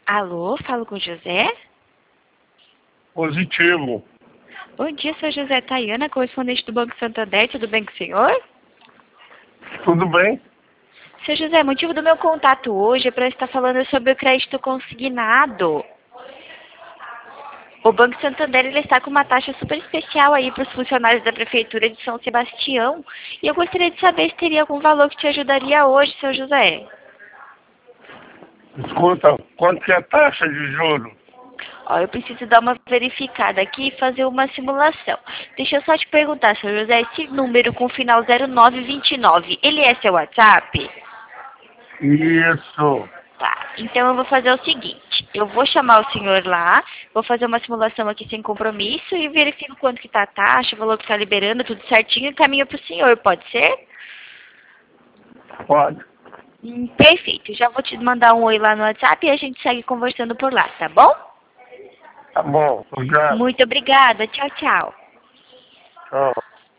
Alô, falo com o José? Positivo. Bom dia, sou José Tayana, correspondente do Banco Santander. Tudo bem com o senhor? Tudo bem? Seu José, o motivo do meu contato hoje é para estar falando sobre o crédito consignado. O Banco Santander ele está com uma taxa super especial aí para os funcionários da Prefeitura de São Sebastião. E eu gostaria de saber se teria algum valor que te ajudaria hoje, seu José. Escuta, quanto que é a taxa de juros? Ó, eu preciso dar uma verificada aqui e fazer uma simulação. Deixa eu só te perguntar, seu José, esse número com final 0929, ele é seu WhatsApp? Isso. Tá, então eu vou fazer o seguinte, eu vou chamar o senhor lá, vou fazer uma simulação aqui sem compromisso e verifico quanto que tá a taxa, o valor que tá liberando, tudo certinho e caminho pro senhor, pode ser? Pode. Perfeito, já vou te mandar um oi lá no WhatsApp e a gente segue conversando por lá, tá bom? Tá bom. Obrigado. Muito obrigada, tchau, tchau. Tchau.